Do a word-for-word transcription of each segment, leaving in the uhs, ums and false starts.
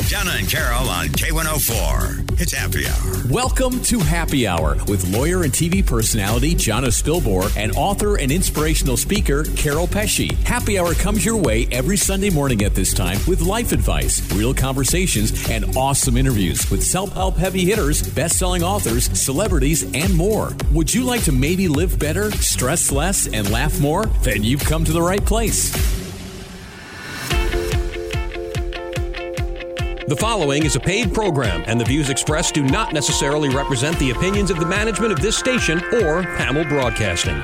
Donna and Carol on K one oh four. It's Happy Hour. Welcome to Happy Hour with lawyer and T V personality Jonna Spilbor and author and inspirational speaker Carol Pesci. Happy Hour comes your way every Sunday morning at this time with life advice, real conversations, and awesome interviews with self-help heavy hitters, best-selling authors, celebrities, and more. Would you like to maybe live better, stress less, and laugh more? Then you've come to the right place. The following is a paid program, and the views expressed do not necessarily represent the opinions of the management of this station or Hamill Broadcasting.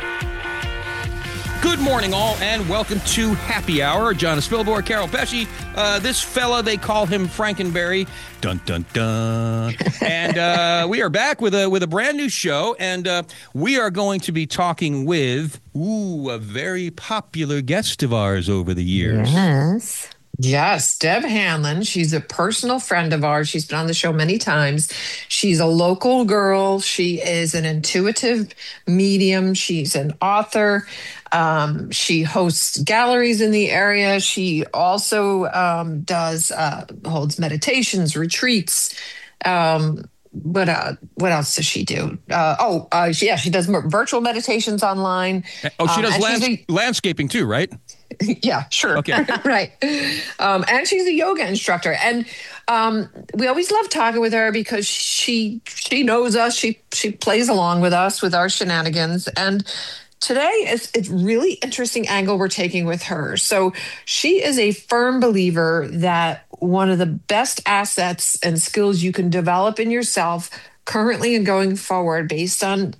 Good morning, all, and welcome to Happy Hour. Jonna Spilbor, Carol Pesci. Uh, this fella, they call him Frankenberry. Dun, dun, dun. And uh, we are back with a with a brand new show, and uh, we are going to be talking with, ooh, a very popular guest of ours over the years. Yes. Yes, Deb Hanlon. She's a personal friend of ours. She's been on the show many times. She's a local girl. She is an intuitive medium. She's an author. Um, she hosts galleries in the area. She also um, does uh, holds meditations, retreats. Um, what uh, what else does she do? Uh, oh, uh, she, yeah, she does virtual meditations online. Oh, she Um, does and lands- she's a- landscaping too, right? Yeah, sure. Okay. Right. Um, and she's a yoga instructor. And um, we always love talking with her because she she knows us. She she plays along with us with our shenanigans. And today is it's really interesting angle we're taking with her. So she is a firm believer that one of the best assets and skills you can develop in yourself currently and going forward based on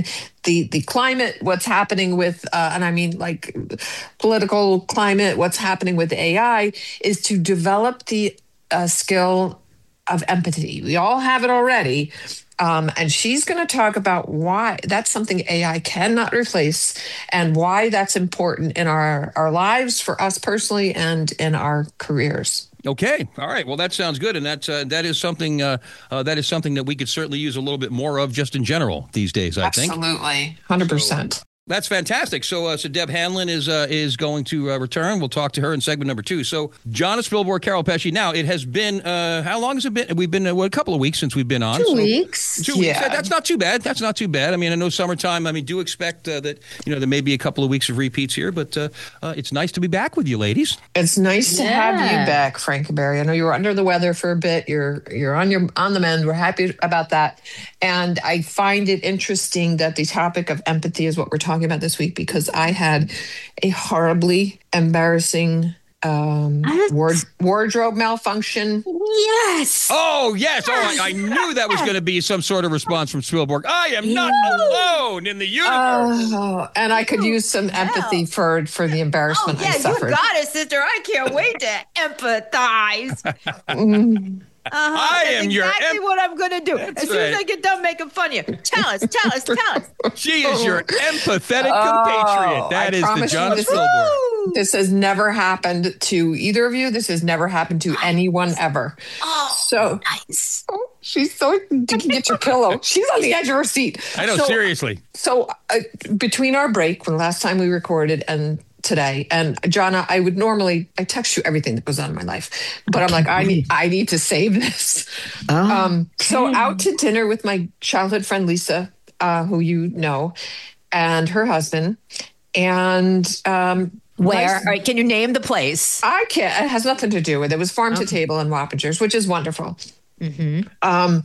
the the climate, what's happening with, uh, and I mean like political climate, what's happening with A I, is to develop the uh, skill of empathy. We all have it already. Um, and she's going to talk about why that's something A I cannot replace and why that's important in our, our lives, for us personally, and in our careers. Okay. All right. Well, that sounds good, and that's uh, that is something uh, uh, that is something that we could certainly use a little bit more of, just in general these days. I think Absolutely, one hundred percent. So, that's fantastic. So, uh, so Deb Hanlon is uh, is going to uh, return. We'll talk to her in segment number two. So, Jonna Spilbor, Carol Pesci. Now, it has been uh, how long has it been? We've been uh, what, a couple of weeks since we've been on. Two so, weeks. Two weeks. Yeah. That's not too bad. That's not too bad. I mean, I know summertime. I mean, do expect uh, that you know there may be a couple of weeks of repeats here, but uh, uh, it's nice to be back with you, ladies. It's nice to Yeah. have you back, Frankenberry. I know you were under the weather for a bit. You're you're on your on the mend. We're happy about that. And I find it interesting that the topic of empathy is what we're talking about this week, because I had a horribly embarrassing um, ward, wardrobe malfunction. Yes. Oh, yes. Oh, I, I knew that was going to be some sort of response from Spielberg. I am not alone in the universe. Oh, and I could use some empathy for for the Oh, embarrassment yeah, I you suffered. got it, sister. I can't wait to empathize. Mm. Uh-huh. I That's am your exactly em- what I'm going to do. That's As soon as right. I get done making fun of you, tell us, tell us, tell us. She is your empathetic Oh, compatriot. That I is the promise you Jonna this- Spilbor. This has never happened to either of you. This has never happened to anyone ever. Oh, So nice. she's so, you can get your pillow. She's on the edge of her seat. I know, So- seriously. So uh, between our break, from the last time we recorded and today, and Jonna, I would normally, I text you everything that goes on in my life, but I'm like, I need, I need to save this. Um, so out to dinner with my childhood friend, Lisa, uh, who you know, and her husband. And um, Where? nice- All right, can you name the place? I can't. It has nothing to do with it. It was farm to table in Wappingers, which is wonderful. Um,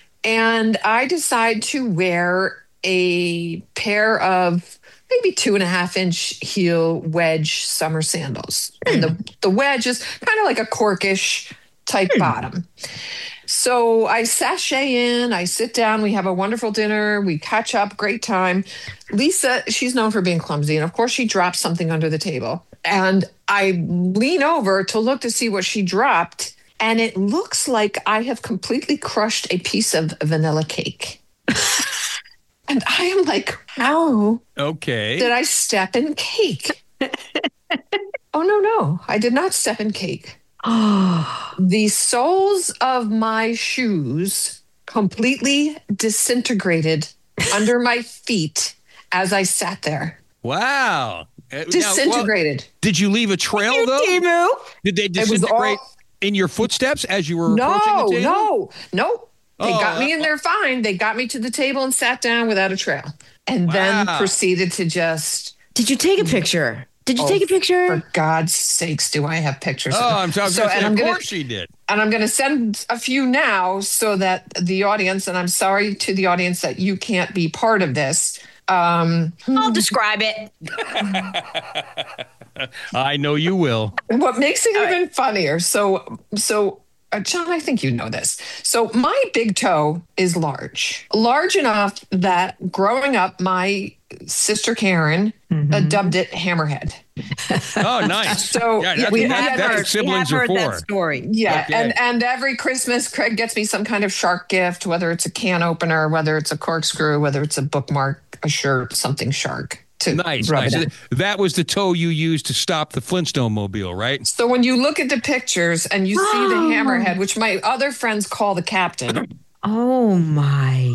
and I decide to wear a pair of maybe two and a half inch heel wedge summer sandals. And the, the wedge is kind of like a corkish type bottom. So I sashay in, I sit down, we have a wonderful dinner, we catch up, great time. Lisa, she's known for being clumsy, and of course she drops something under the table. And I lean over to look to see what she dropped, and it looks like I have completely crushed a piece of vanilla cake. And I am like, how Okay. did I step in cake? Oh, no, no, I did not step in cake. The soles of my shoes completely disintegrated under my feet as I sat there. Wow. Uh, now, well, Disintegrated. did you leave a trail, though? Timu. Did they It was disintegrate? all in your footsteps as you were approaching No, the table? no, no. They Oh, got me in uh, there fine. They got me to the table and sat down without a trail, and then Wow. proceeded to just. Did you take a picture? Did you Oh, take a picture? For God's sakes, do I have pictures? Oh, I'm sorry. So, and Say, I'm of gonna, course she did. and I'm going to send a few now so that the audience, and I'm sorry to the audience that you can't be part of this. Um, I'll describe it. I know you will. what makes it even funnier? So, so. Uh, John, I think you know this. So my big toe is large, large enough that growing up, my sister Karen uh, dubbed it Hammerhead. Oh, nice. So, yeah, yeah, that's, we that's, have that's heard, what siblings we are have heard for. that story. Yeah, Okay. and and every Christmas, Craig gets me some kind of shark gift, whether it's a can opener, whether it's a corkscrew, whether it's a bookmark, a shirt, something shark. To Nice, rub nice. it in. That was the toe you used to stop the Flintstone mobile, right? So when you look at the pictures and you see the Oh. hammerhead, which my other friends call the captain, Oh my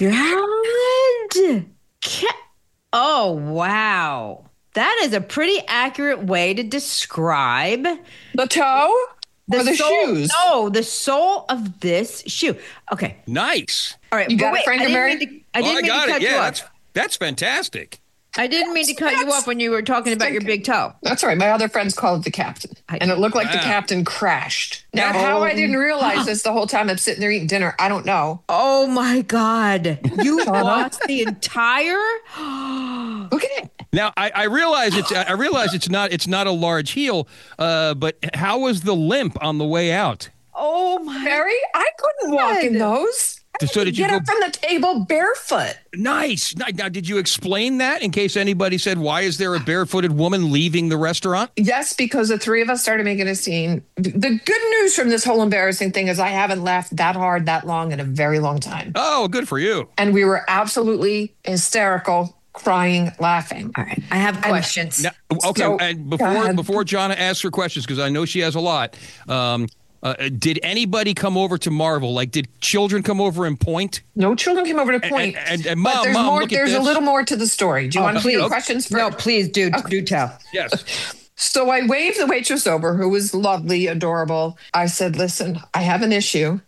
God. Ca- Oh, wow. That is a pretty accurate way to describe the toe or the sole, shoes. No, the sole of this shoe. Okay. Nice. All right. You but got it, wait, Frank I and didn't Mary? mean to, I Oh, didn't I mean got to it. cut Yeah, you that's off. that's fantastic. I didn't mean to cut you off when you were talking about your big toe. That's right. My other friends call it the captain. And it looked like the Wow. captain crashed. Now, No. how I didn't realize this the whole time I'm sitting there eating dinner, I don't know. Oh my God. You lost the entire. Look at it. Now I, I realize it's I realize it's not it's not a large heel, uh, but how was the limp on the way out? Oh my. Mary, I couldn't walk in God. those. I So had to did you get go- up from the table barefoot? Nice. Now, now, did you explain that in case anybody said, "Why is there a barefooted woman leaving the restaurant?" Yes, because the three of us started making a scene. The good news from this whole embarrassing thing is I haven't laughed that hard that long in a very long time. Oh, good for you. And we were absolutely hysterical, crying, laughing. All right. I have questions. Now, okay, So, and go before ahead. before Jonna asks her questions, because I know she has a lot. Um, uh, did anybody come over to marvel? Like, did children come over and point? No children came over to point. and- and- and but Mom, there's Mom, more. look at There's a this. little more to the story. Do you want to please. do questions first? No, please do do tell. Yes. So I waved the waitress over, who was lovely, adorable. I said, "Listen, I have an issue.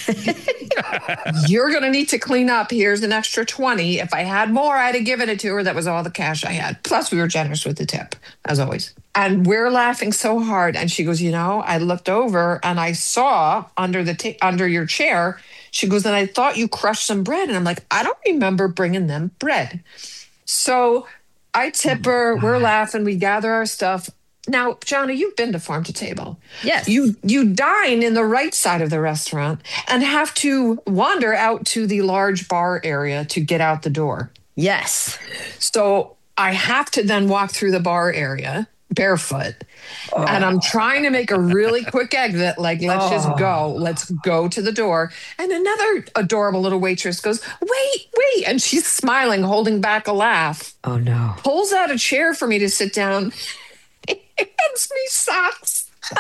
You're going to need to clean up. Here's an extra twenty. If I had more, I'd have given it to her. That was all the cash I had. Plus, we were generous with the tip, as always." And we're laughing so hard. And she goes, "You know, I looked over and I saw under the ta- under your chair." She goes, "And I thought you crushed some bread." And I'm like, "I don't remember bringing them bread." So I tip her. We're laughing. We gather our stuff. Now, Johnny, you've been to Farm to Table. Yes. You you dine in the right side of the restaurant and have to wander out to the large bar area to get out the door. Yes. So I have to then walk through the bar area barefoot. And I'm trying to make a really quick exit, like, let's just go. Let's go to the door. And another adorable little waitress goes, "Wait, wait." And she's smiling, holding back a laugh, Oh no. pulls out a chair for me to sit down, hands me socks. So,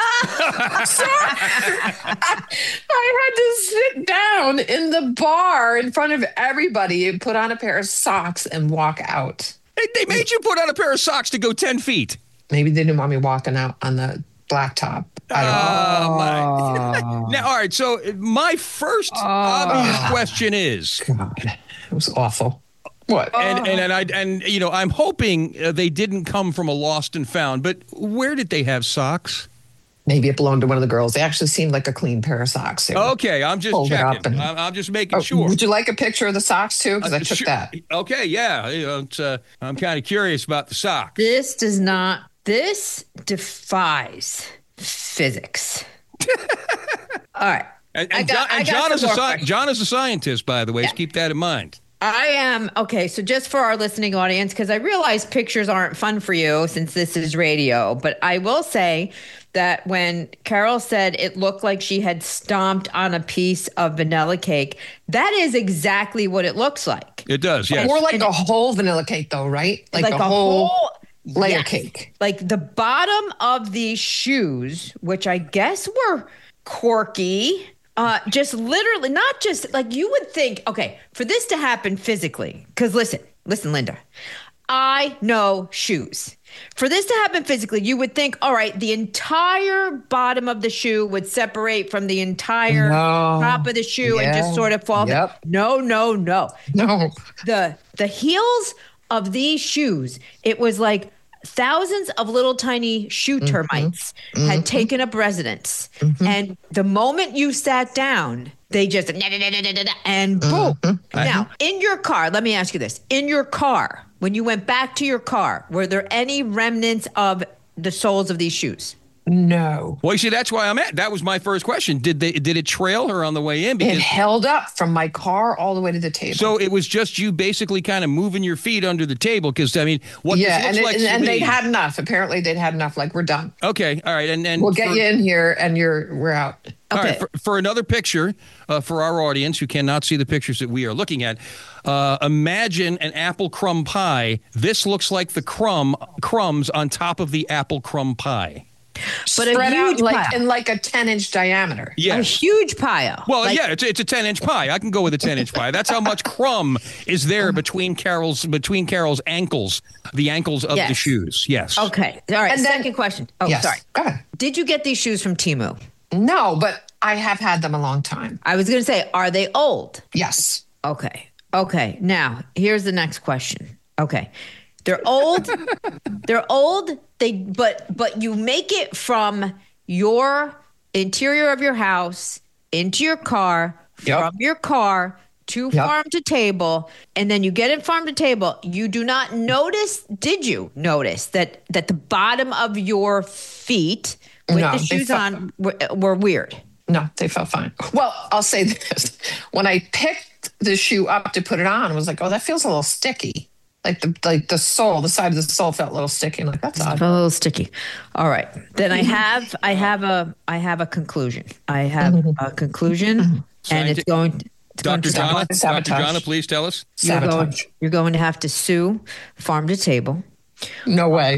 I, I had to sit down in the bar in front of everybody and put on a pair of socks and walk out. They, they made you put on a pair of socks to go ten feet. Maybe they didn't want me walking out on the blacktop. I don't know. Oh, my. Now, all right. So my first obvious question is, God, it was awful. What? and and and I and you know, I'm hoping uh, they didn't come from a lost and found. But where did they have socks? Maybe it belonged to one of the girls. They actually seemed like a clean pair of socks. They were- Okay, I'm just Fold it up checking. and- I'm, I'm just making Oh, sure. Would you like a picture of the socks too? Because I Uh, took sure. that. Okay, yeah. You know, it's, uh, I'm kind of curious about the socks. This does not. This defies physics. All right. And, I and, got- John, I and got John, some is a more sci- questions. John is a scientist, by the way. So keep that in mind. I am okay. So, just for our listening audience, because I realize pictures aren't fun for you since this is radio, but I will say that when Carol said it looked like she had stomped on a piece of vanilla cake, that is exactly what it looks like. It does, yes. More like a whole vanilla cake, though, right? Like, a, whole, layer yes. cake. Like the bottom of these shoes, which I guess were corky. Uh, just literally, not just like you would think, okay, for this to happen physically, because listen, listen, Linda, I know shoes. For this to happen physically, you would think, all right, the entire bottom of the shoe would separate from the entire No. top of the shoe and just Yeah. sort of fall. Yep. No, no, no. No. The the heels of these shoes, it was like thousands of little tiny shoe termites Mm-hmm. had taken up residence. And the moment you sat down, they just and boom. Mm-hmm. Now, in your car, let me ask you this. In your car, when you went back to your car, were there any remnants of the soles of these shoes? No. Well, you see, that's why I'm at. That was my first question. Did they did it trail her on the way in? It Because held up from my car all the way to the table. so it was just you basically kind of moving your feet under the table. Because I mean, what yeah, this and, looks it, like and, to and me- they'd had enough. Apparently, they'd had enough. Like, we're done. Okay, all right, and and We'll get for- you in here, and you're we're out. All right, Okay. for, for another picture, uh, for our audience who cannot see the pictures that we are looking at, uh, imagine an apple crumb pie. This looks like the crumb crumbs on top of the apple crumb pie. But a Spread out huge like pile. in like a ten inch diameter. A Yes. huge pile. Well, Like, yeah, it's it's a ten inch pie. I can go with a ten inch pie. That's how much crumb is there between Carol's between Carol's ankles, the ankles of the Yes. shoes. Yes. Okay. All right. And then- Second question. Oh, Yes. sorry. Go ahead. Did you get these shoes from Temu? No, but I have had them a long time. I was going to say, are they old? Yes. Okay. Okay. Now, here's the next question. Okay. They're old. They're old. They but but you make it from your interior of your house into your car, Yep. from your car to Yep. farm to table, and then you get in farm to table. You do not notice, did you notice that that the bottom of your feet with No, the they shoes felt- on were, were weird? No, they felt fine. Well, I'll say this. When I picked the shoe up to put it on, I was like, oh, that feels a little sticky. Like the like the sole, the side of the sole felt a little sticky. I'm like, that's odd. A little sticky. All right. Then I have I have a I have a conclusion. I have a conclusion, and it's going it's going Doctor to Jonna, Doctor Sabotage. Jonna, please tell us. you're going, Sabotage. you're going to have to sue Farm to Table No way.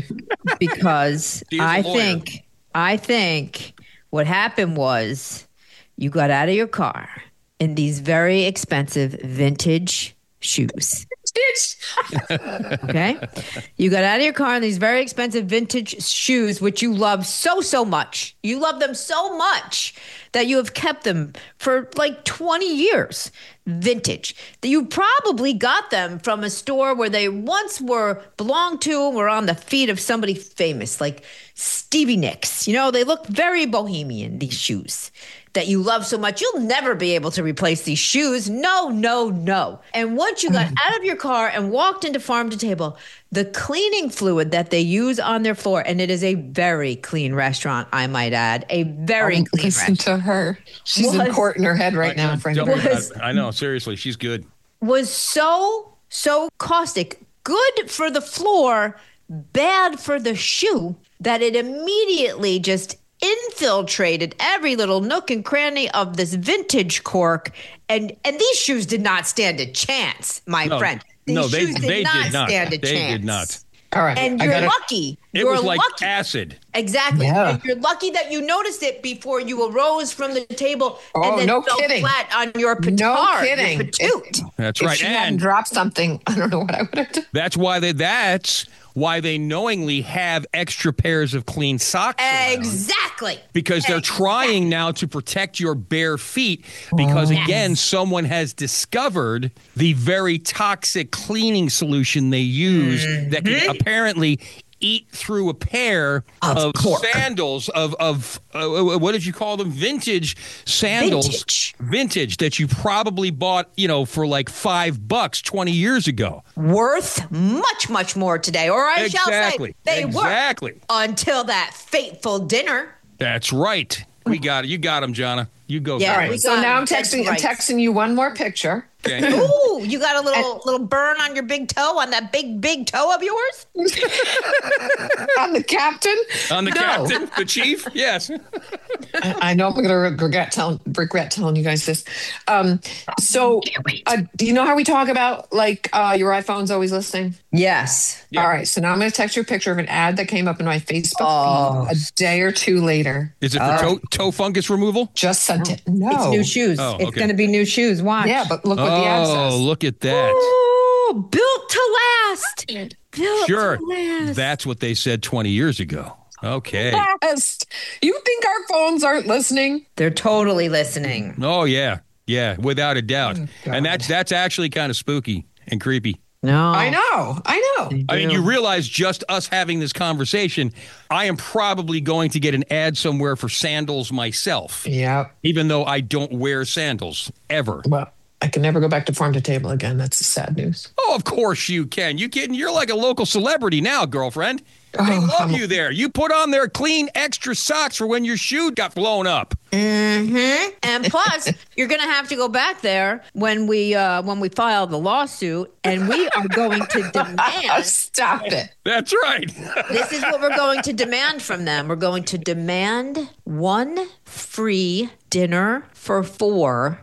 because She is a I lawyer. think I think what happened was you got out of your car in these very expensive vintage shoes. Okay. You got out of your car in these very expensive vintage shoes, which you love so, so much. You love them so much that you have kept them for like twenty years, vintage. That you probably got them from a store where they once were belonged to and were on the feet of somebody famous, like Stevie Nicks. You know, they look very bohemian, these shoes that you love so much. You'll never be able to replace these shoes. No, no, no. And once you got out of your car and walked into Farm to Table, the cleaning fluid that they use on their floor, and it is a very clean restaurant, I might add, a very Don't clean listen restaurant, to her. She's in Was- court in her head right now in front of Don't her. worry Was- about it. I know, seriously, she's good. was so, so caustic, good for the floor, bad for the shoe, that it immediately just infiltrated every little nook and cranny of this vintage cork, and and these shoes did not stand a chance, my No, friend. These no, they shoes did they not did not. stand a They chance. did not. All right. And I you're gotta- lucky. It you're was like lucky. acid. Exactly. Yeah. And you're lucky that you noticed it before you arose from the table Oh, and then no fell kidding. flat on your petard, No your kidding. patoot. That's If right. she hadn't And dropped something, I don't know what I would have done. that's why they that's why they knowingly have extra pairs of clean socks around. Exactly. Because they're trying now to protect your bare feet because, Yes. again, someone has discovered the very toxic cleaning solution they use that can apparently eat through a pair Of of, cork. sandals of of uh, what did you call them? Vintage sandals, Vintage. vintage that you probably bought, you know, for like five bucks twenty years ago. Worth much, much more today. Or I shall Exactly. say they Exactly. were until that fateful dinner. That's right. We got it. You got him, Jonna. You go. Yeah, All All right. right. we So got now it. I'm That's texting. I'm right. texting you one more picture. Okay. Ooh, you got a little little burn on your big toe, on that big, big toe of yours? On the captain. On the No. captain, the chief. Yes. I, I know I'm going to regret telling regret telling you guys this. Um, so, uh, do you know how we talk about like uh, your iPhone's always listening? Yes. Yeah. All right. So now I'm going to text you a picture of an ad that came up in my Facebook Oh. feed a day or two later. Is it for toe, toe fungus removal? Just sent it. No. It's new shoes. Oh, It's okay. going to be new shoes. Watch. Yeah, but look what the ad Oh, says. look at that. Ooh, built to last. Philip Sure. Glass. That's what they said twenty years ago. Okay. Best. You think our phones aren't listening? They're totally listening. Oh, yeah. Yeah, without a doubt. Oh, God. And that's that's actually kind of spooky and creepy. No. I know. I know. I mean, you realize just us having this conversation, I am probably going to get an ad somewhere for sandals myself, Yeah. even though I don't wear sandals ever. Well, I can never go back to farm to table again. That's the sad news. Oh, of course you can. You kidding? You're like a local celebrity now, girlfriend. They Oh, love I'm- you there. You put on their clean extra socks for when your shoe got blown up. Mm-hmm. And plus, you're going to have to go back there when we uh, when we file the lawsuit, and we are going to demand. Stop it. That's right. This is what we're going to demand from them. We're going to demand one free dinner for four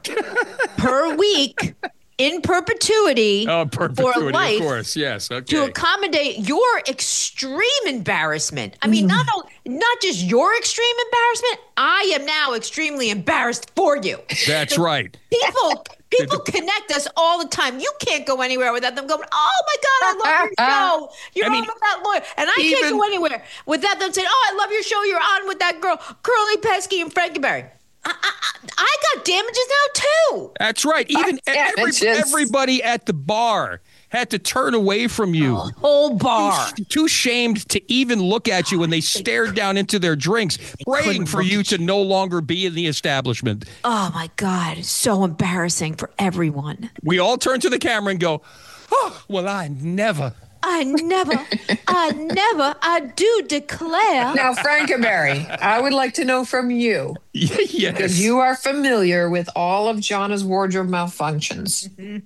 per week in perpetuity, Oh, for perpetuity, life, of course. Yes. Okay. to accommodate your extreme embarrassment. I mean, not only, not just your extreme embarrassment. I am now extremely embarrassed for you. That's right. People people connect us all the time. You can't go anywhere without them going, oh my God, I love your show. You're I on mean, with that lawyer. And I even- can't go anywhere without them saying, oh, I love your show. You're on with that girl, Curly Pesky and Frankenberry. I, I, I got damages now too. That's right. Even every, damages. everybody at the bar had to turn away from you. Whole bar. Too shamed to even look at you when they stared down into their drinks, praying for you to no longer be in the establishment. Oh my God, it's so embarrassing for everyone. We all turn to the camera and go, oh, well, I never. I never, I never, I do declare. Now, Frankenberry, I would like to know from you, because Yes. you are familiar with all of Jonna's wardrobe malfunctions.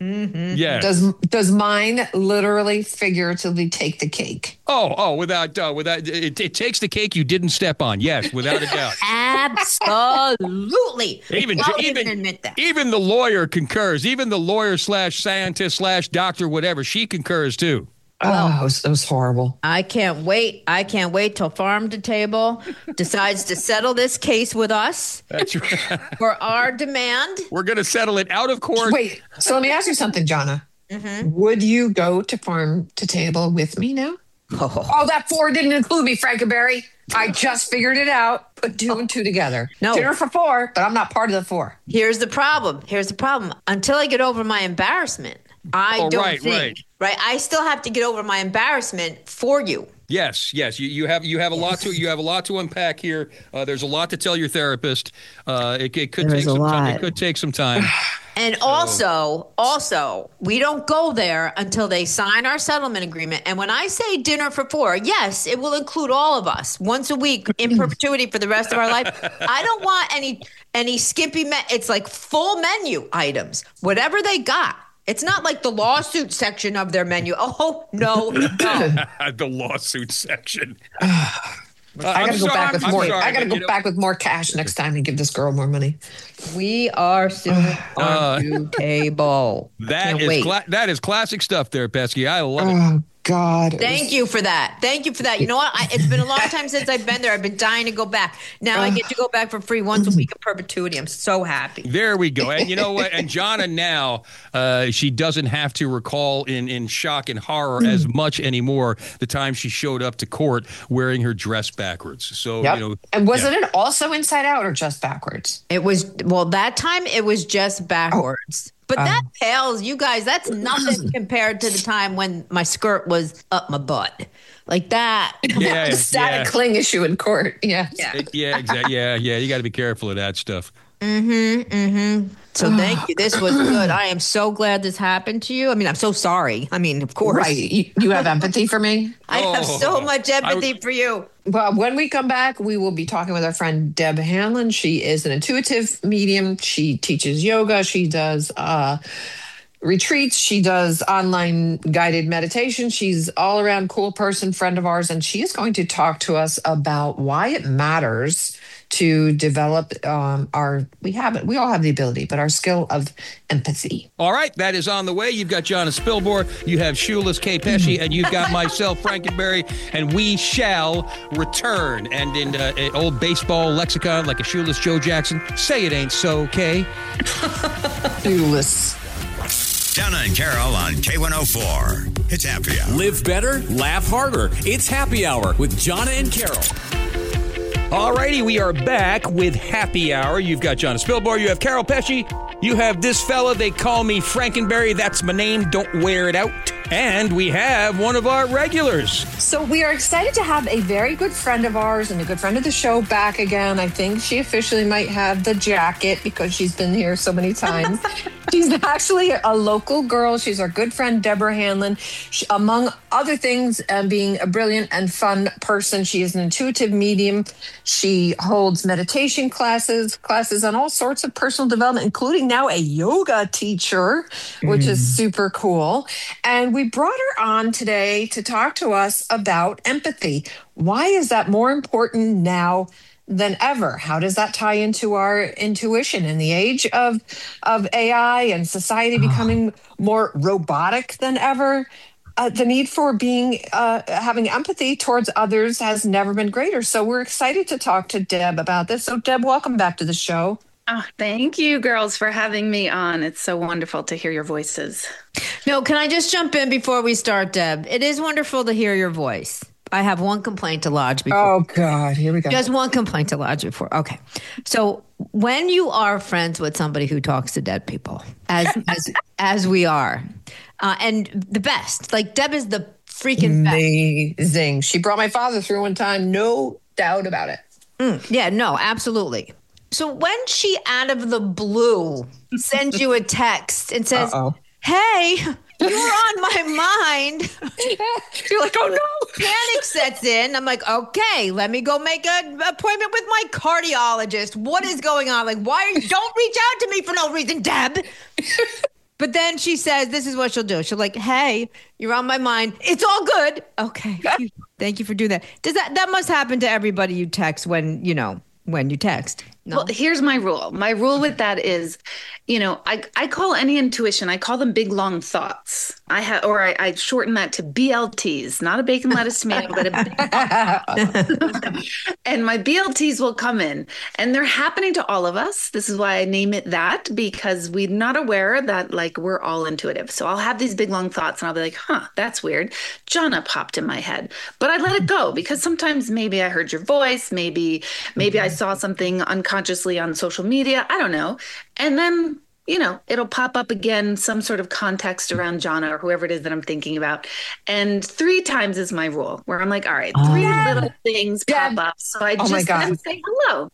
Yes. Does does mine literally, figuratively take the cake? Oh, oh, without, uh, without, it, it takes the cake you didn't step on. Yes, without a doubt. Absolutely. Even, I'll even, even admit that. even the lawyer concurs. Even the lawyer slash scientist slash doctor, whatever, she concurs too. Oh, it was, it was horrible. I can't wait. I can't wait till Farm to Table decides to settle this case with us That's right. for our demand. We're going to settle it out of court. Wait, so let me ask you something, Jonna. Would you go to farm to table with me now? Oh, that four didn't include me, Frankenberry. I just figured it out. Put two and two together. No. Dinner for four, but I'm not part of the four. Here's the problem. Here's the problem. Until I get over my embarrassment, I Oh, don't right, think. right. Right. I still have to get over my embarrassment for you. Yes, yes. You, you have you have a lot to you have a lot to unpack here. Uh, there's a lot to tell your therapist. Uh, it, it could There's take a some time. lot. It could take some time. And also, also, we don't go there until they sign our settlement agreement. And when I say dinner for four, yes, it will include all of us once a week in perpetuity for the rest of our life. I don't want any any skimpy. Me- it's like full menu items, whatever they got. It's not like the lawsuit section of their menu. Oh no, no. The lawsuit section. I gotta go back with I'm more. sorry, I gotta but, go you know- back with more cash next time and give this girl more money. We are suing Uh, Farm to Table. That Can't is wait. cla- that is classic stuff there, Pesky. I love it. Oh God! it Thank was- you for that. Thank you for that. You know what? I, it's been a long time since I've been there. I've been dying to go back. Now I get to go back for free once a week in perpetuity. I'm so happy. There we go. And you know what? And Jonna now, uh, she doesn't have to recall in, in shock and horror as much anymore the time she showed up to court wearing her dress backwards. So, Yep. you know. and wasn't yeah. it also inside out or just backwards? It was, well, that time it was just backwards. But that pales, you guys, that's nothing compared to the time when my skirt was up my butt. Like that. Yeah, The static yeah. cling issue in court. Yeah. Yeah. It- yeah, exactly. Yeah, yeah. You got to be careful of that stuff. So thank you. This was good. I am so glad this happened to you. I mean, I'm so sorry. I mean, of course. Right. You, you have empathy for me? I have Oh, so much empathy I- for you. Well, when we come back, we will be talking with our friend Deb Hanlon. She is an intuitive medium. She teaches yoga. She does uh, retreats. She does online guided meditation. She's all around cool person, friend of ours. And she is going to talk to us about why it matters to develop um, our, we have it, we all have the ability, but our skill of empathy. All right, that is on the way. You've got Jonna Spilbore, you have Shoeless K. Pesci, and you've got myself, Frankenberry, and we shall return. And in uh, an old baseball lexicon, like a shoeless Joe Jackson, say it ain't so, Kay. Clueless. Jonna and Carol on K one oh four. It's Happy Hour. Live better, laugh harder. It's Happy Hour with Jonna and Carol. Alrighty, we are back with Happy Hour. You've got Jonna Spilborn, you have Carol Pesci, you have this fella, they call me Frankenberry, that's my name, don't wear it out. And we have one of our regulars. So we are excited to have a very good friend of ours and a good friend of the show back again. I think she officially might have the jacket because she's been here so many times. She's actually a local girl. She's our good friend, Deborah Hanlon. She, among other things, um, being a brilliant and fun person, she is an intuitive medium. She holds meditation classes, classes on all sorts of personal development, including now a yoga teacher, which mm. is super cool. And we brought her on today to talk to us about empathy. Why is that more important now than ever? How does that tie into our intuition in the age of of A I and society becoming more robotic than ever? Uh, the need for being uh, having empathy towards others has never been greater. So we're excited to talk to Deb about this. So Deb, welcome back to the show. Oh, thank you, girls, for having me on. It's so wonderful to hear your voices. No, can I just jump in before we start, Deb? It is wonderful to hear your voice. I have one complaint to lodge before. Oh, God. Here we go. Just one complaint to lodge before. Okay. So when you are friends with somebody who talks to dead people, as as, as we are, uh, and the best, like Deb is the freaking best. Amazing. She brought my father through one time. No doubt about it. Mm, yeah, no, absolutely. So when she out of the blue sends you a text and says, Uh-oh. hey, you're on my mind. You're like, oh no. Panic sets in. I'm like, okay, let me go make an appointment with my cardiologist. What is going on? Like, why are you, don't reach out to me for no reason, Deb. But then she says, this is what she'll do. She'll like, hey, you're on my mind. It's all good. Okay. Thank you for doing that. Does that, that must happen to everybody you text when, you know, when you text. No? Well, here's my rule. My rule with that is, you know, I, I call any intuition, I call them big, long thoughts. I have, or I, I shorten that to B L Ts, not a bacon, lettuce, tomato, but a big And my B L Ts will come in and they're happening to all of us. This is why I name it that, because we're not aware that like we're all intuitive. So I'll have these big, long thoughts and I'll be like, huh, that's weird. Jonna popped in my head, but I let it go because sometimes maybe I heard your voice. Maybe, maybe I saw something unconsciously on social media. I don't know. And then, you know, it'll pop up again, some sort of context around Jonna or whoever it is that I'm thinking about. And three times is my rule where I'm like, all right, three oh. little things Deb. pop up. So I oh just then say hello.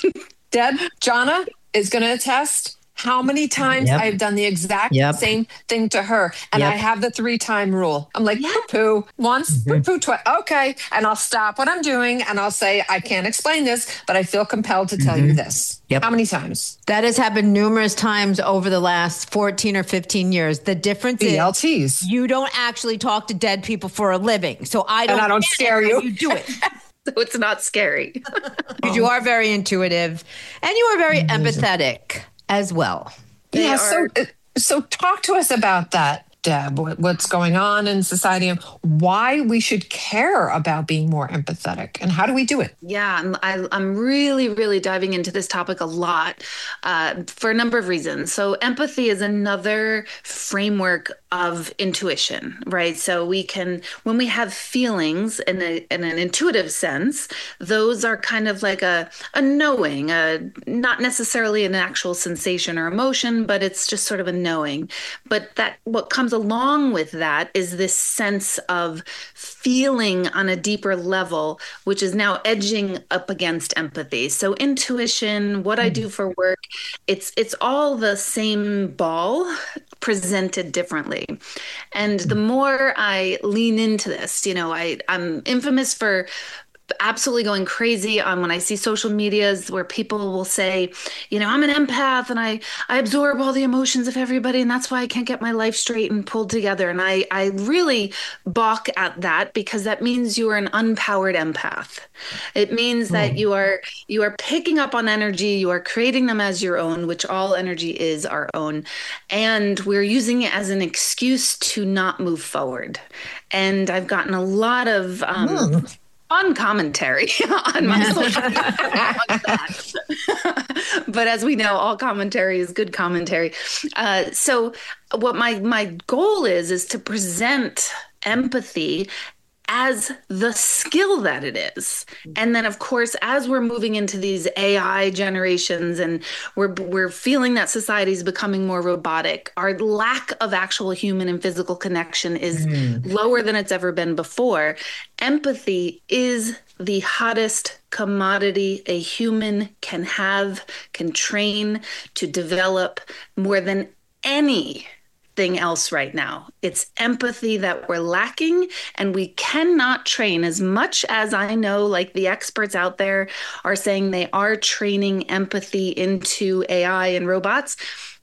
Deb, Jonna is going to attest how many times yep. I've done the exact yep. same thing to her. And yep. I have the three time rule. I'm like, yeah. poo-poo once, mm-hmm. poo-poo twice. Okay. And I'll stop what I'm doing and I'll say, I can't explain this, but I feel compelled to tell mm-hmm. you this. Yep. How many times? That has happened numerous times over the last fourteen or fifteen years. The difference B L Ts. Is you don't actually talk to dead people for a living. So I don't, and I don't scare you. You do it. So it's not scary. Because you are very intuitive and you are very empathetic as well. They yeah, are... so so talk to us about that, Deb. What's going on in society and why we should care about being more empathetic and how do we do it? Yeah, I'm, I, I'm really, really diving into this topic a lot uh, for a number of reasons. So empathy is another framework of intuition, right? So we can, when we have feelings in, a, in an intuitive sense, those are kind of like a, a knowing, a, not necessarily an actual sensation or emotion, but it's just sort of a knowing. But that what comes along with that is this sense of feeling on a deeper level, which is now edging up against empathy. So intuition, what I do for work, it's it's all the same ball presented differently. And the more I lean into this, you know, I, I'm infamous for absolutely going crazy on when I see social medias where people will say, you know, I'm an empath and I, I absorb all the emotions of everybody. And that's why I can't get my life straight and pulled together. And I, I really balk at that because that means you are an unpowered empath. It means that you are, you are picking up on energy. You are creating them as your own, which all energy is our own. And we're using it as an excuse to not move forward. And I've gotten a lot of, um, mm. on commentary on my social media. But as we know, all commentary is good commentary. Uh, so what my my goal is, is to present empathy as the skill that it is. And then, of course, as we're moving into these A I generations and we're we're feeling that society is becoming more robotic, our lack of actual human and physical connection is mm. lower than it's ever been before. Empathy is the hottest commodity a human can have, can train to develop more than any else right now. It's empathy that we're lacking, and we cannot train. As much as I know, like the experts out there are saying they are training empathy into A I and robots,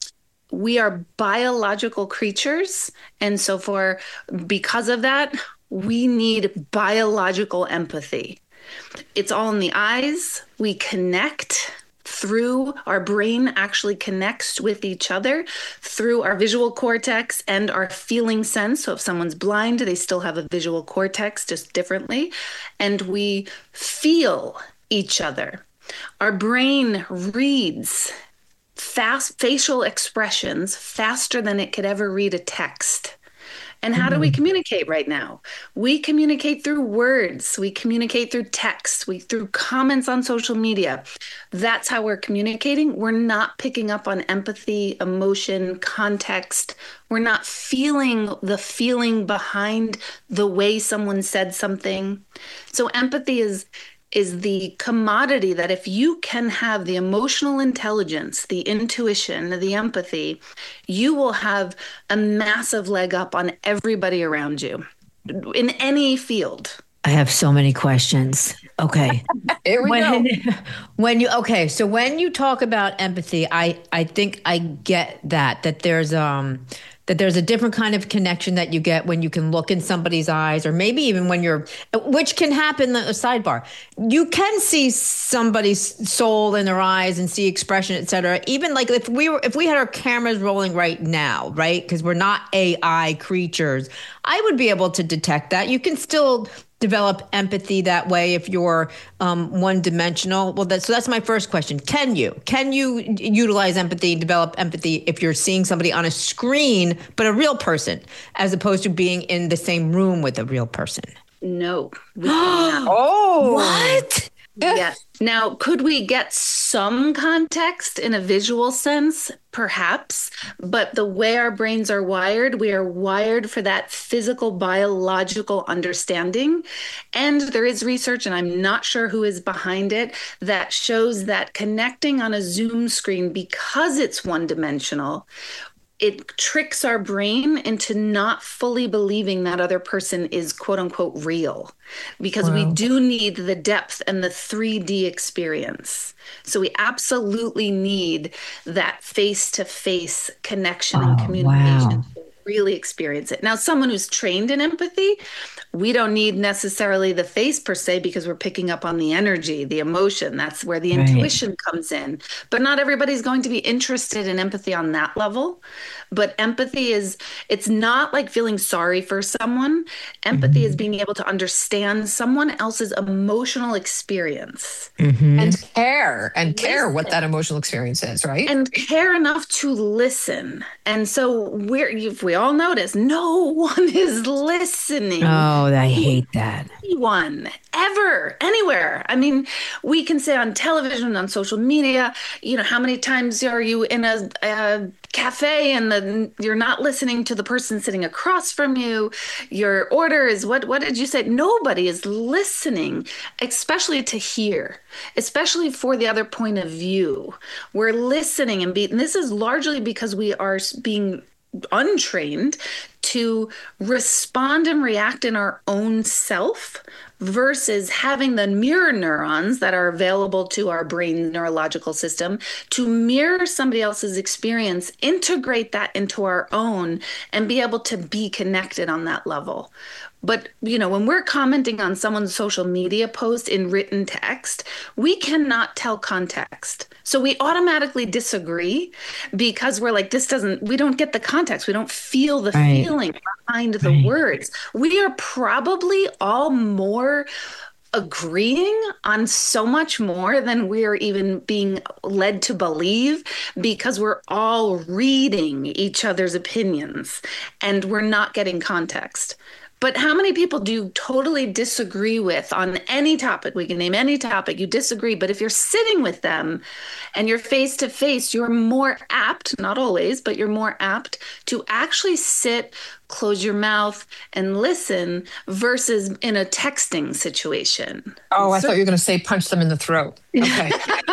we are biological creatures. And so for because of that, we need biological empathy. It's all in the eyes. We connect through our brain actually connects with each other through our visual cortex and our feeling sense. So if someone's blind, they still have a visual cortex, just differently. And we feel each other. Our brain reads fast facial expressions faster than it could ever read a text. And how do we communicate right now? We communicate through words. We communicate through text. We through comments on social media. That's how we're communicating. We're not picking up on empathy, emotion, context. We're not feeling the feeling behind the way someone said something. So empathy is is the commodity that if you can have the emotional intelligence, the intuition, the empathy, you will have a massive leg up on everybody around you in any field. I have so many questions. Okay. Here we when, go. When you, okay. So when you talk about empathy, I, I think I get that, that there's, um, that there's a different kind of connection that you get when you can look in somebody's eyes, or maybe even when you're, which can happen, a sidebar. You can see somebody's soul in their eyes and see expression, et cetera. Even like if we were, if we had our cameras rolling right now, right? Because we're not A I creatures, I would be able to detect that. You can still develop empathy that way if you're um, one-dimensional. Well, that's, so that's my first question. Can you? Can you utilize empathy, develop empathy if you're seeing somebody on a screen, but a real person, as opposed to being in the same room with a real person? No. We cannot. Oh, what? Yes. Now, could we get some context in a visual sense? Perhaps. But the way our brains are wired, we are wired for that physical, biological understanding. And there is research, and I'm not sure who is behind it, that shows that connecting on a Zoom screen, because it's one-dimensional, it tricks our brain into not fully believing that other person is quote unquote real, because wow. we do need the depth and the three D experience. So we absolutely need that face-to-face connection oh, and communication. Wow. Really experience it. Now, someone who's trained in empathy, we don't need necessarily the face per se, because we're picking up on the energy, the emotion. That's where the right. intuition comes in. But not everybody's going to be interested in empathy on that level. But empathy is, it's not like feeling sorry for someone. Empathy mm-hmm. is being able to understand someone else's emotional experience. Mm-hmm. And care, and care listen. What that emotional experience is, right? And care enough to listen. And so we're, if we all notice, no one is listening. Oh, I hate that. Anyone, ever, anywhere. I mean, we can say on television, on social media, you know, how many times are you in a, a cafe and the, you're not listening to the person sitting across from you? Your order is, what, what did you say? Nobody is listening, especially to hear, especially for the other point of view. We're listening and, be, and this is largely because we are being untrained to respond and react in our own self versus having the mirror neurons that are available to our brain neurological system to mirror somebody else's experience, integrate that into our own, and be able to be connected on that level. But, you know, when we're commenting on someone's social media post in written text, we cannot tell context. So we automatically disagree because we're like, this doesn't, we don't get the context. We don't feel the right. feeling behind the right. words. We are probably all more agreeing on so much more than we're even being led to believe, because we're all reading each other's opinions and we're not getting context. But how many people do you totally disagree with on any topic? We can name any topic you disagree, but if you're sitting with them and you're face to face, you're more apt, not always, but you're more apt to actually sit, close your mouth and listen versus in a texting situation. Oh, I So- thought you were going to say punch them in the throat. Okay.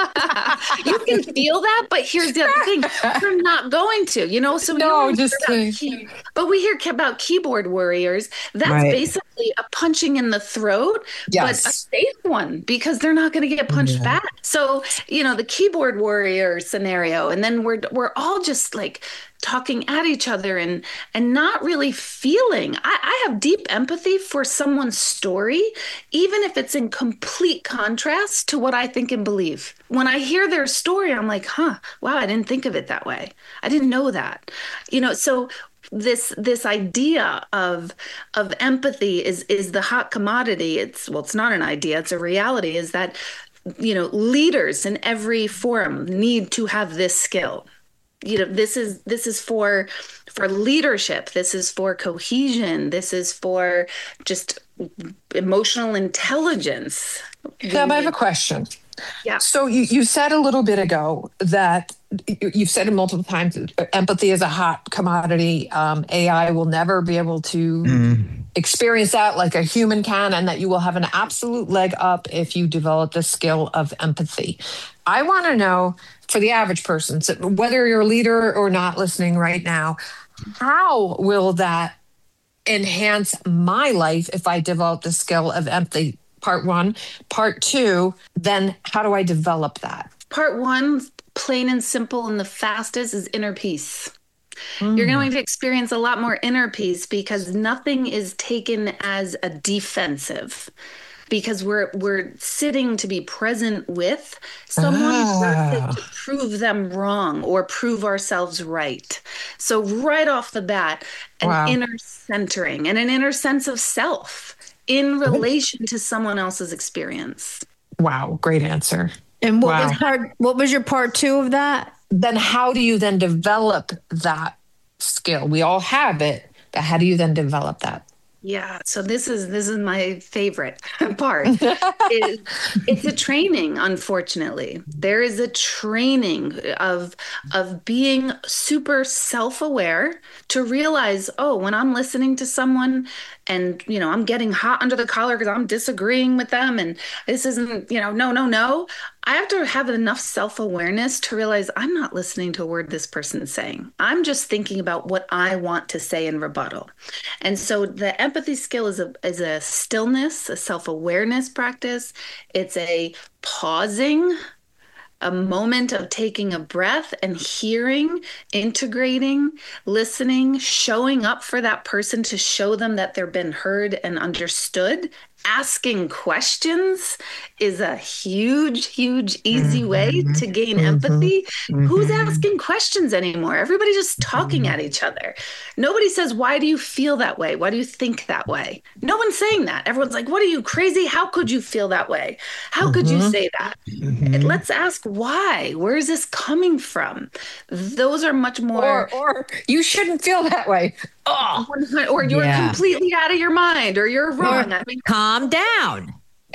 You can feel that, but here's the other thing: you're not going to, you know. So we No, always just hear about kidding. key- but we hear about keyboard warriors. That's Right. basically a punching in the throat, Yes. but a safe one, because they're not going to get punched Yeah. back. So you know, the keyboard warrior scenario, and then we're we're all just like talking at each other and and not really feeling. I, I have deep empathy for someone's story, even if it's in complete contrast to what I think and believe. When I hear their story, I'm like, huh, wow, I didn't think of it that way. I didn't know that. You know, so this this idea of of empathy is is the hot commodity. It's well, it's not an idea, it's a reality, is that, you know, leaders in every forum need to have this skill. You know, this is this is for for leadership. This is for cohesion. This is for just emotional intelligence. Deb, I have a question. Yeah. So you, you said a little bit ago that you- you've said it multiple times, empathy is a hot commodity. Um, A I will never be able to experience that like a human can, and that you will have an absolute leg up if you develop the skill of empathy. I want to know, for the average person, so whether you're a leader or not listening right now, how will that enhance my life if I develop the skill of empathy? Part one. Part two, then how do I develop that? Part one, plain and simple and the fastest, is inner peace. You're going to experience a lot more inner peace because nothing is taken as a defensive, because we're we're sitting to be present with someone Ah. versus to prove them wrong or prove ourselves right. So right off the bat, an Wow. inner centering and an inner sense of self in relation to someone else's experience. Wow, great answer. And what Wow. was part? What was your part two of that? Then how do you then develop that skill? We all have it, but how do you then develop that? Yeah, so this is this is my favorite part. Is it's a training, unfortunately. There is a training of of being super self-aware to realize, oh, when I'm listening to someone and, you know, I'm getting hot under the collar because I'm disagreeing with them and this isn't, you know, no, no, no. I have to have enough self-awareness to realize I'm not listening to a word this person is saying. I'm just thinking about what I want to say in rebuttal. And so the empathy skill is a is a stillness, a self-awareness practice. It's a pausing, a moment of taking a breath and hearing, integrating, listening, showing up for that person to show them that they've been heard and understood. Asking questions is a huge, huge, easy way to gain empathy. Who's asking questions anymore? Everybody's just talking at each other. Nobody says, why do you feel that way? Why do you think that way? No one's saying that. Everyone's like, what are you, crazy? How could you feel that way? How could you say that? Let's ask why. Where is this coming from? Those are much more... Or or you shouldn't feel that way. Oh, or you're Yeah. completely out of your mind, or you're wrong. I mean, Calm down.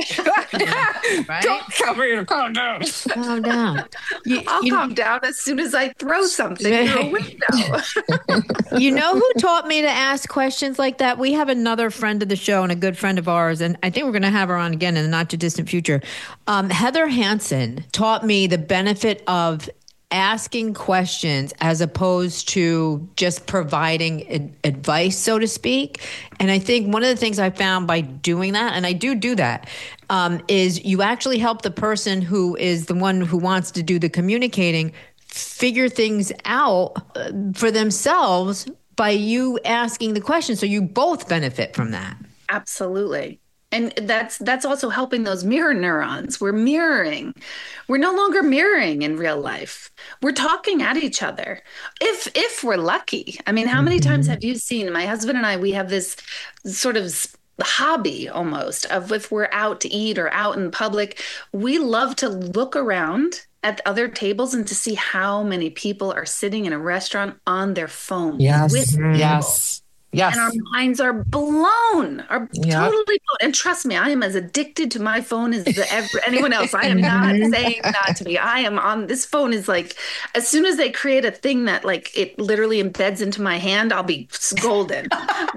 Right? don't tell me to calm down. Calm down. You, I'll you- calm down as soon as I throw something through a window. you know who taught me to ask questions like that? We have another friend of the show and a good friend of ours, and I think we're going to have her on again in the not too distant future. Um, Heather Hansen taught me the benefit of asking questions as opposed to just providing ad- advice, so to speak. And I think one of the things I found by doing that, and I do do that, um, is you actually help the person who is the one who wants to do the communicating figure things out uh, for themselves by you asking the question. So you both benefit from that. Absolutely. And that's that's also helping those mirror neurons. We're mirroring. We're no longer mirroring in real life. We're talking at each other. If if we're lucky. I mean, how many times have you seen, my husband and I, we have this sort of hobby almost of if we're out to eat or out in public, we love to look around at other tables and to see how many people are sitting in a restaurant on their phone. Yes. With Yes. Yes. And our minds are blown, are Yep. totally blown. And trust me, I am as addicted to my phone as the, ever, anyone else. I am not saying not to be. I am on this phone is like, as soon as they create a thing that like it literally embeds into my hand, I'll be golden.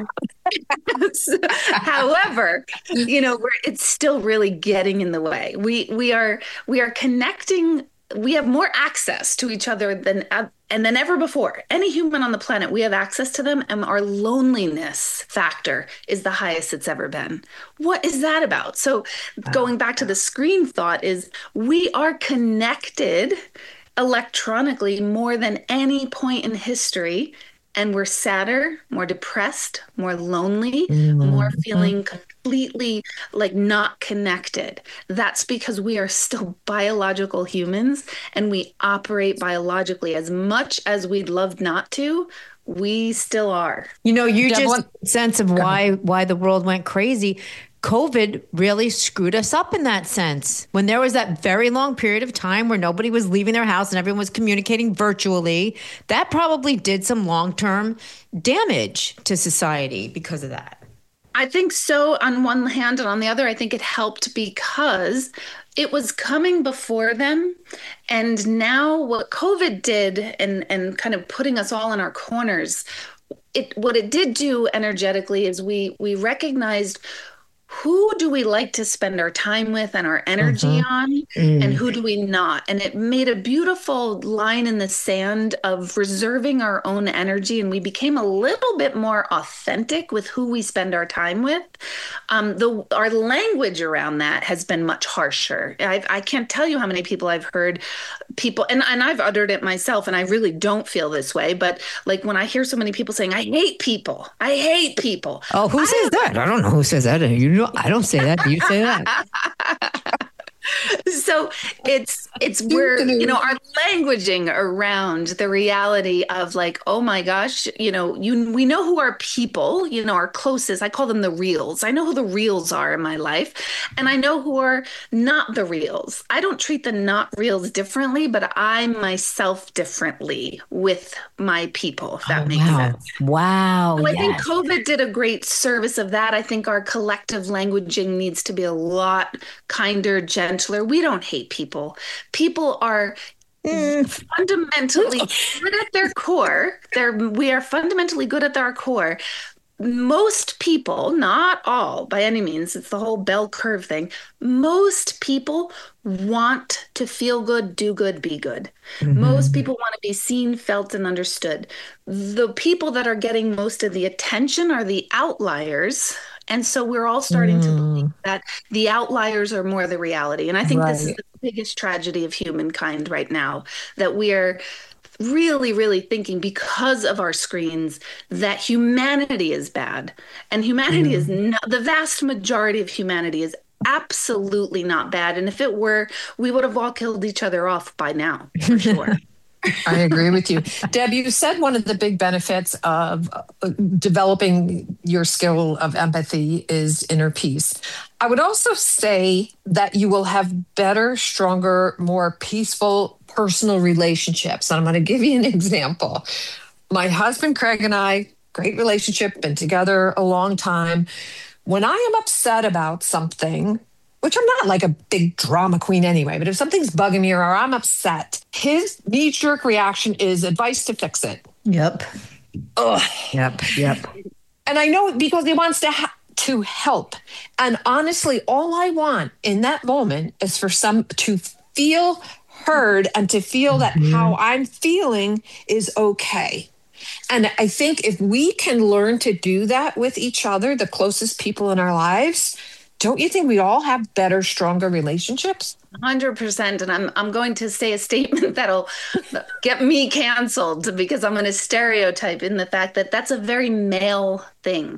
However, you know, we're, it's still really getting in the way. We we are we are connecting. We have more access to each other than and than ever before. Any human on the planet, we have access to them, and our loneliness factor is the highest it's ever been. What is that about? So, going back to the screen thought, is we are connected electronically more than any point in history. And we're sadder, more depressed, more lonely, mm-hmm. more feeling completely like not connected. That's because we are still biological humans and we operate biologically as much as we'd love not to. We still are. You know, you Deb, just one- sense of why why the world went crazy. COVID really screwed us up in that sense. When there was that very long period of time where nobody was leaving their house and everyone was communicating virtually, that probably did some long-term damage to society because of that. I think so on one hand, and on the other, I think it helped because it was coming before them. And now what COVID did and, and kind of putting us all in our corners, it what it did do energetically is we we recognized who do we like to spend our time with and our energy mm-hmm. on, mm. and who do we not? And it made a beautiful line in the sand of reserving our own energy. And we became a little bit more authentic with who we spend our time with. Um, the our language around that has been much harsher. I've, I can't tell you how many people I've heard people, and, and I've uttered it myself, and I really don't feel this way. But like when I hear so many people saying, I hate people, I hate people. Oh, who I says that? I don't know who says that. You know, I don't say that. Do you say that? So it's it's we're you know our languaging around the reality of like, oh my gosh, you know you we know who our people, you know our closest, I call them the reals. I know who the reals are in my life, and I know who are not the reals. I don't treat the not reals differently, but I myself differently with my people, if that oh, makes wow. sense. Wow. So I yes. think COVID did a great service of that. I think our collective languaging needs to be a lot kinder, gentler. We don't hate people. People are mm. fundamentally good at their core. They're, we are fundamentally good at our core. Most people, not all by any means, it's the whole bell curve thing. Most people want to feel good, do good, be good. Mm-hmm. Most people want to be seen, felt, and understood. The people that are getting most of the attention are the outliers. And so we're all starting mm. to believe that the outliers are more the reality. And I think right. this is the biggest tragedy of humankind right now, that we are really, really thinking because of our screens that humanity is bad. And humanity mm. is not, the vast majority of humanity is absolutely not bad. And if it were, we would have all killed each other off by now, for sure. I agree with you. Deb, you said one of the big benefits of developing your skill of empathy is inner peace. I would also say that you will have better, stronger, more peaceful personal relationships. And I'm going to give you an example. My husband, Craig, and I, great relationship, been together a long time. When I am upset about something, which I'm not like a big drama queen anyway, but if something's bugging me or I'm upset, his knee-jerk reaction is advice to fix it. Yep. Ugh. Yep. Yep. And I know because he wants to ha- to help. And honestly, all I want in that moment is for some to feel heard and to feel that mm-hmm. how I'm feeling is okay. And I think if we can learn to do that with each other, the closest people in our lives, don't you think we all have better, stronger relationships? one hundred percent. And I'm I'm going to say a statement that'll get me canceled because I'm going to stereotype in the fact that that's a very male thing.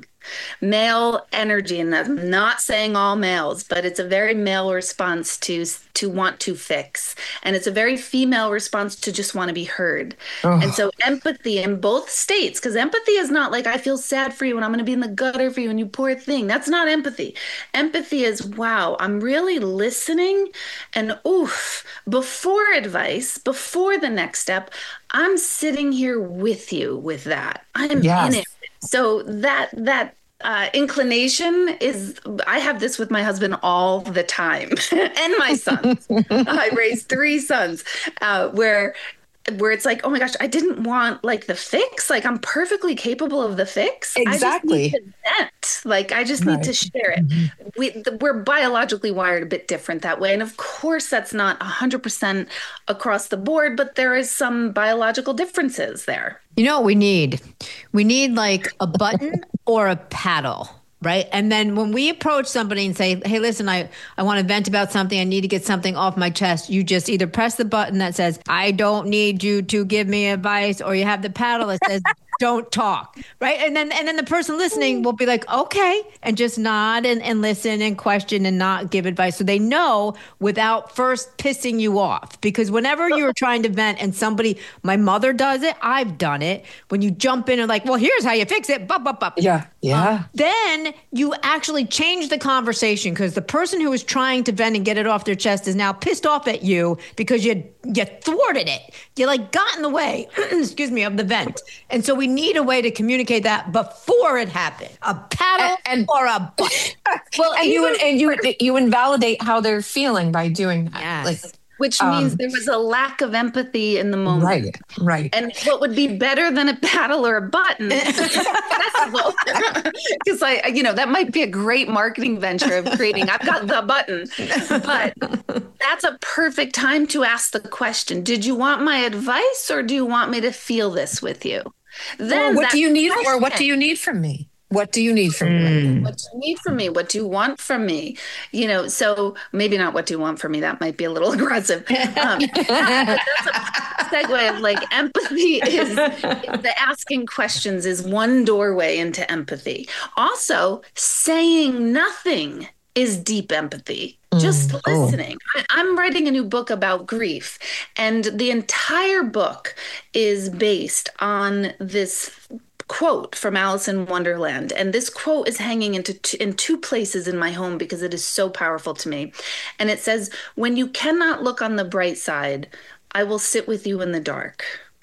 Male energy, and I'm not saying all males, but it's a very male response to to want to fix, and it's a very female response to just want to be heard. Oh. And so empathy in both states, because empathy is not like I feel sad for you and I'm going to be in the gutter for you and you poor thing. That's not empathy. Empathy is, wow, I'm really listening, and oof, before advice, before the next step, I'm sitting here with you with that. I'm yes. in it. So that that uh, inclination is, I have this with my husband all the time, and my sons. I raised three sons, uh, where where it's like, oh my gosh, I didn't want like the fix. Like I'm perfectly capable of the fix. Exactly. I just need to vent. Like I just right. need to share it. Mm-hmm. We the, we're biologically wired a bit different that way, and of course that's not one hundred percent across the board, but there is some biological differences there. You know what we need? We need like a button or a paddle, right? And then when we approach somebody and say, hey, listen, I, I want to vent about something. I need to get something off my chest. You just either press the button that says, I don't need you to give me advice, or you have the paddle that says, don't talk, right? And then and then the person listening will be like, okay, and just nod and, and listen and question and not give advice. So they know without first pissing you off. Because whenever you're trying to vent and somebody, my mother does it, I've done it. When you jump in and like, well, here's how you fix it. Bup, bup, bup. Yeah, yeah. Um, then you actually change the conversation because the person who is trying to vent and get it off their chest is now pissed off at you because you you thwarted it. You like got in the way, excuse me, of the vent. And so we need a way to communicate that before it happened. A paddle and, and or a butt. Well, and you and you you invalidate how they're feeling by doing that. Yes. Like, which means um, there was a lack of empathy in the moment. Right, right. And what would be better than a paddle or a button? Because I, you know, that might be a great marketing venture of creating, I've got the button. But that's a perfect time to ask the question, did you want my advice or do you want me to feel this with you? Then or what do you need question. or what do you need from me? What do you need from mm. me? What do you need from me? What do you want from me? You know, so maybe not what do you want from me? That might be a little aggressive. Um, that's a segue of like empathy is the asking questions is one doorway into empathy. Also, saying nothing is deep empathy. Just mm, listening. Oh. I, I'm writing a new book about grief, and the entire book is based on this quote from Alice in Wonderland. And this quote is hanging into t- in two places in my home because it is so powerful to me. And it says, when you cannot look on the bright side, I will sit with you in the dark.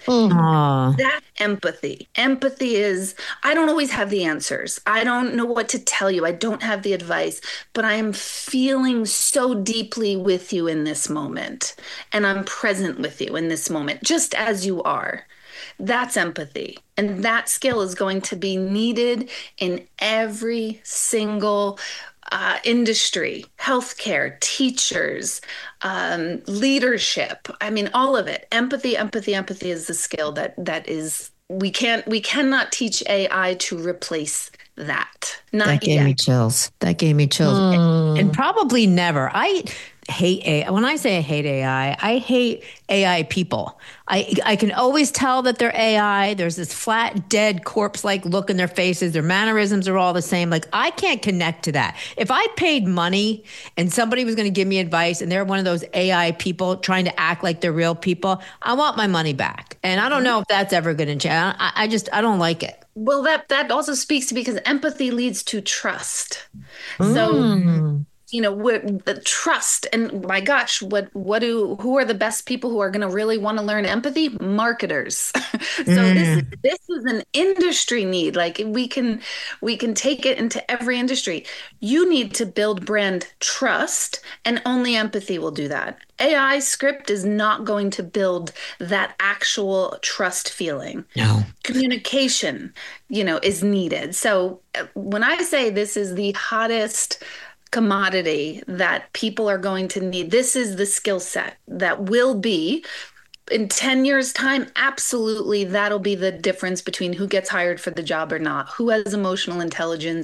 Aww. That's empathy. Empathy is, I don't always have the answers. I don't know what to tell you. I don't have the advice, but I am feeling so deeply with you in this moment. And I'm present with you in this moment, just as you are. That's empathy. And that skill is going to be needed in every single uh, industry, healthcare, teachers, um, leadership. I mean, all of it. Empathy, empathy, empathy is the skill that that is, we can't, we cannot teach A I to replace that. Not that gave yet. me chills. That gave me chills. Mm. And probably never. I hate A I. When I say I hate A I, I hate A I people. I I can always tell that they're A I. There's this flat, dead, corpse-like look in their faces. Their mannerisms are all the same. Like, I can't connect to that. If I paid money and somebody was going to give me advice and they're one of those A I people trying to act like they're real people, I want my money back. And I don't know if that's ever going to change. I, I just, I don't like it. Well, that, that also speaks to, because empathy leads to trust. Mm. So, you know, what the trust, and my gosh, what, what do, who are the best people who are going to really want to learn empathy? Marketers. so mm. this, this is an industry need. Like we can, we can take it into every industry. You need to build brand trust, and only empathy will do that. A I script is not going to build that actual trust feeling. No. Communication, you know, is needed. So when I say this is the hottest commodity that people are going to need, this is the skill set that will be in ten years time. Absolutely. That'll be the difference between who gets hired for the job or not, who has emotional intelligence,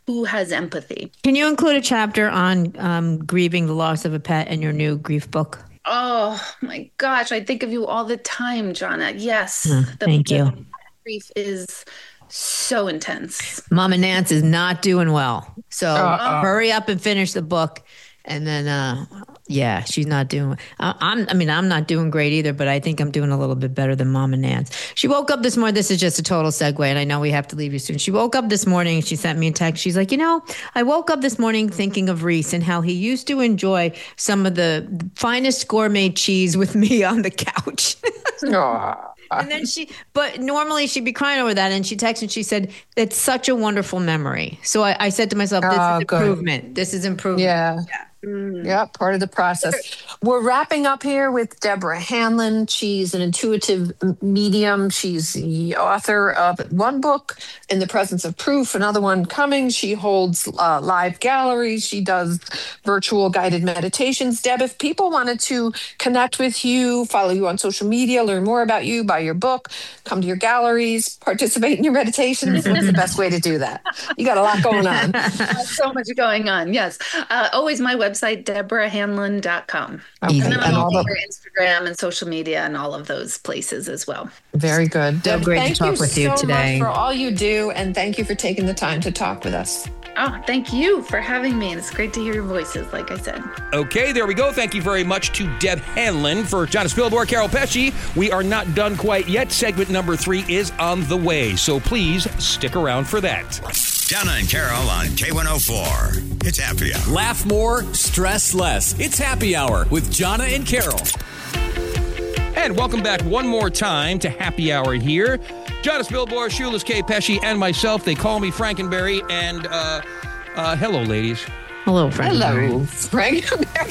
who has empathy. Can you include a chapter on um, grieving the loss of a pet in your new grief book? Oh my gosh, I think of you all the time, Jonna. Yes. Oh, the, thank you. The grief is so intense. Mama Nance is not doing well. So Uh-uh. hurry up and finish the book. And then, uh, yeah, she's not doing. I, I'm. I mean, I'm not doing great either. But I think I'm doing a little bit better than Mama Nance. She woke up this morning. This is just a total segue, and I know we have to leave you soon. She woke up this morning. She sent me a text. She's like, you know, I woke up this morning thinking of Reese and how he used to enjoy some of the finest gourmet cheese with me on the couch. And then she, but normally she'd be crying over that. And she texted and she said, it's such a wonderful memory. So I, I said to myself, this Oh, is good. improvement. This is improvement. Yeah. Yeah. Yeah, part of the process. We're wrapping up here with Deborah Hanlon. She's an intuitive medium. She's the author of one book, In the Presence of Proof, another one coming. She holds uh, live galleries. She does virtual guided meditations. Deb, if people wanted to connect with you, follow you on social media, learn more about you, buy your book, come to your galleries, participate in your meditations, what's the best way to do that? You got a lot going on. So much going on. Yes. Uh, always my website, deborah hanlon dot com. Okay. And then And I'm all on the- Instagram and social media and all of those places as well. Very good. So Deb, great to thank talk you with you so today. much for all you do, and thank you for taking the time to talk with us. Oh, thank you for having me. And it's great to hear your voices, like I said. Okay, there we go. Thank you very much to Deb Hanlon. For Jonna Spilborg, Carol Pesci, we are not done quite yet. Segment number three is on the way, so please stick around for that. Jonna and Carol on K one oh four. It's Happy Hour. Laugh more, stress less. It's Happy Hour with Jonna and Carol. And welcome back one more time to Happy Hour here. Jonna Spilborg, Shoeless K. Pesci, and myself. They call me Frankenberry. And uh, uh, hello, ladies. Hello, Frank. Hello, Frank.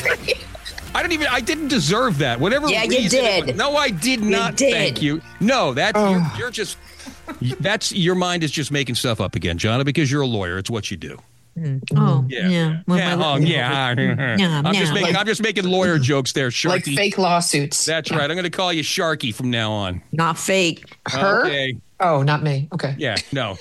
I don't even. I didn't deserve that. Whatever. Yeah, you reason it did. was- No, I did not. did. Thank you. No, that you're, you're just. That's your mind is just making stuff up again, Jonna, because you're a lawyer. It's what you do. Oh, Yeah. yeah. Well, yeah. my- Oh, yeah. Yeah, I'm just yeah. making. I'm just making lawyer jokes there, Sharky. Like fake lawsuits. That's right. I'm going to call you Sharky from now on. Not fake. Her? Okay. Oh, not me. Okay. Yeah. No.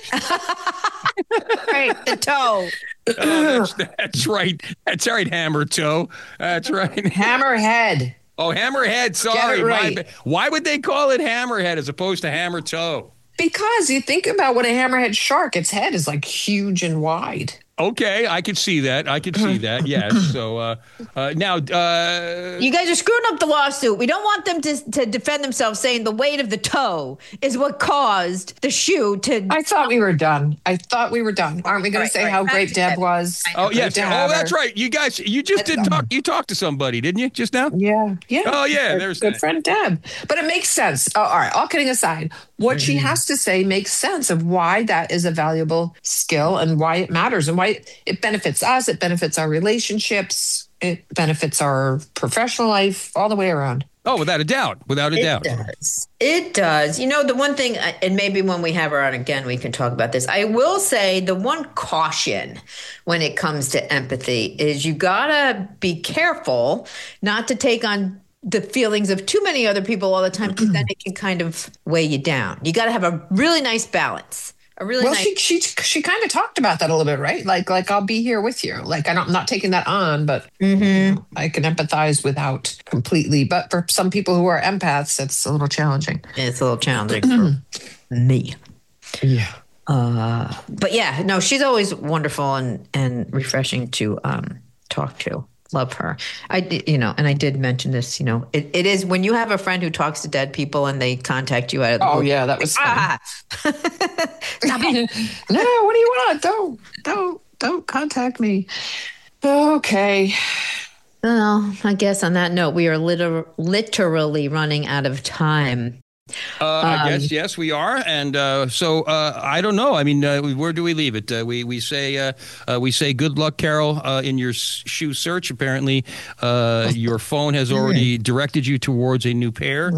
Right, the toe. Oh, that's, that's right. That's right, Hammer Toe. That's right. Hammerhead. Oh, Hammerhead. Sorry. right. My ba- Why would they call it Hammerhead as opposed to Hammer Toe? Because you think about what a hammerhead shark, its head is like huge and wide. Okay, I could see that. I could see that. Yes. So uh, uh, now, uh, You guys are screwing up the lawsuit. We don't want them to, to defend themselves saying the weight of the toe is what caused the shoe to. I thought we were done. I thought we were done. Aren't we going Right, to say right. how great Deb was? oh Great yes. to Oh, have that's her. right. You guys, you just did talk. You talked to somebody, didn't you, just now? Yeah. Yeah. Oh, yeah, Our there's good that. friend Deb. But it makes sense. Oh, all right. All kidding aside, what she has to say makes sense of why that is a valuable skill and why it matters and why it benefits us. It benefits our relationships. It benefits our professional life all the way around. Oh, without a doubt. Without a It doubt. does. It does. You know, the one thing, and maybe when we have her on again, we can talk about this. I will say the one caution when it comes to empathy is you gotta be careful not to take on the feelings of too many other people all the time, because then it can kind of weigh you down. You got to have a really nice balance. A really Well, nice. she she she kind of talked about that a little bit, right? Like like I'll be here with you. Like I don't, I'm not taking that on, but Mhm. I can empathize without completely. But for some people who are empaths, it's a little challenging. It's a little challenging for me. Yeah. Uh, but yeah, no, she's always wonderful and, and refreshing to um, talk to. Love her. I, did- you know, and I did mention this, you know, it, it is when you have a friend who talks to dead people and they contact you out of the Oh blue, yeah, that was. Fun. ah, stop it. No, what do you want? Don't don't don't contact me. Okay. Well, I guess on that note, we are liter- literally running out of time. Uh, I Um, guess yes, we are, and uh, so uh, I don't know. I mean, uh, where do we leave it? Uh, we we say uh, uh, we say good luck, Carol, uh, in your s- shoe search. Apparently, uh, your phone has already directed you towards a new pair.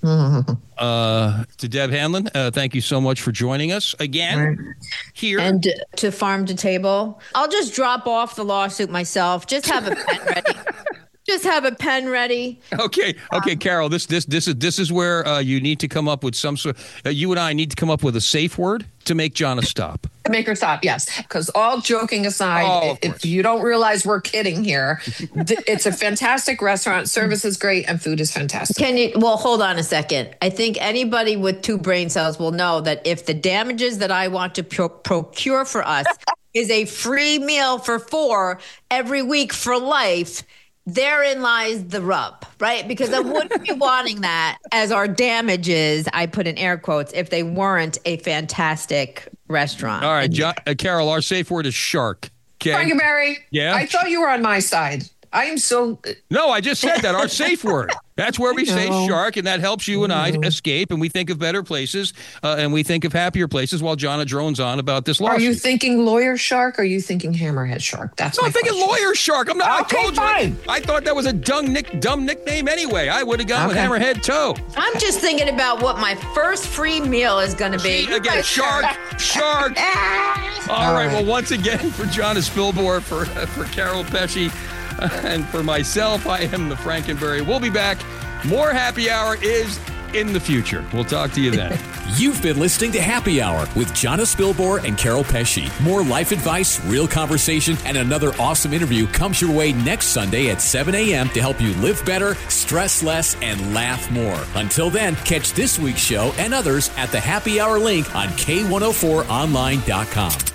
Uh, to Deb Hanlon, uh, thank you so much for joining us again here. And to farm to table, I'll just drop off the lawsuit myself. Just have a pen ready. Just have a pen ready. Okay, okay, Carol. This this this is this is where uh, you need to come up with some sort. Uh, you and I need to come up with a safe word to make Jonna stop. Make her stop, yes. Because all joking aside, Oh, if you don't realize we're kidding here, it's a fantastic restaurant. Service is great and food is fantastic. Can you, well, hold on a second. I think anybody with two brain cells will know that if the damages that I want to pro- procure for us is a free meal for four every week for life, therein lies the rub, right? Because I wouldn't be wanting that as our damages, I put in air quotes, if they weren't a fantastic restaurant. All right, John, uh, Carol, our safe word is shark. Okay. Frankenberry, Yeah? I thought you were on my side. I am so... No, I just said that. Our safe word. That's where we say know. shark, and that helps you and I escape, and we think of better places, uh, and we think of happier places while Jonna drones on about this lawsuit. Are you thinking lawyer shark or are you thinking hammerhead shark? That's No, my I'm thinking question. lawyer shark. I'm not. Okay, I told fine. you. I thought that was a dumb, nick, dumb nickname anyway. I would have gone Okay. with hammerhead toe. I'm just thinking about what my first free meal is going to be. See, again, shark, shark. All right. Well, once again, for Jonna Spilborn, for for Carol Pesci, and for myself, I am the Frankenberry. We'll be back. More Happy Hour is in the future. We'll talk to you then. You've been listening to Happy Hour with Jonna Spilborn and Carol Pesci. More life advice, real conversation, and another awesome interview comes your way next Sunday at seven a.m. to help you live better, stress less, and laugh more. Until then, catch this week's show and others at the Happy Hour link on K one oh four online dot com.